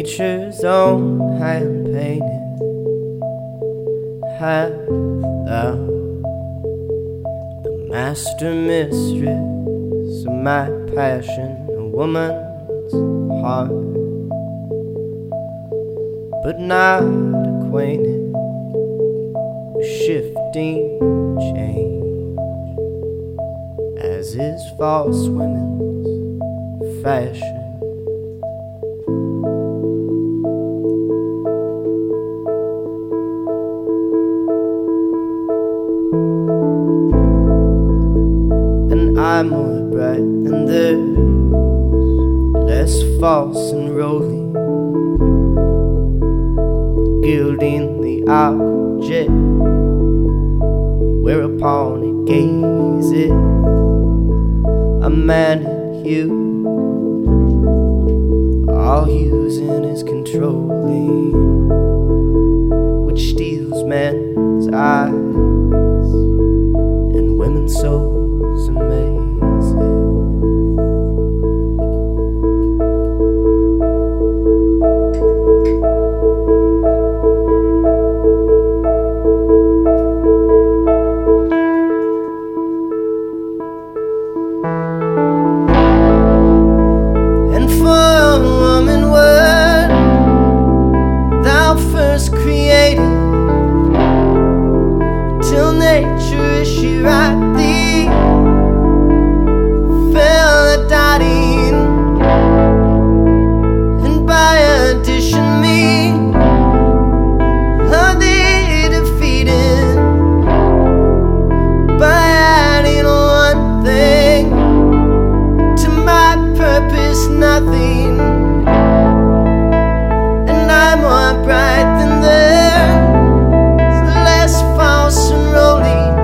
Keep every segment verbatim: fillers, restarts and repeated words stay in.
nature's own hand painted, hath thou the master mistress of my passion, a woman's heart, but not acquainted with shifting change, as is false women's fashion. And I'm more bright than theirs, less false and rolling, gilding the object whereupon it gazes, a man in hue, all hues in his controlling, which steals men's eyes and women's souls amazing. And for a woman were thou first created, till nature as she wrought thee fell a dotting, and by addition me are thee defeated, by adding one thing to my purpose, nothing. And I'm more bright than theirs, less false and rolling,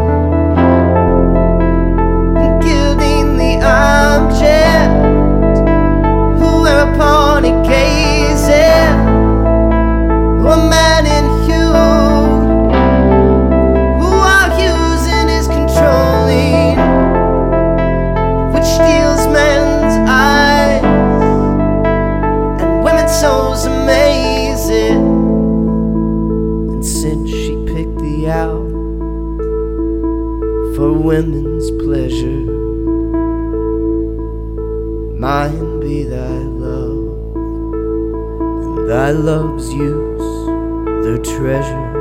and gilding the object whereupon it gazes, a man in hue, who are hues in his controlling, which steals men's eyes and women's souls amazing. And since she picked thee out for women's pleasure, mine be thy love, and thy love's use the treasure.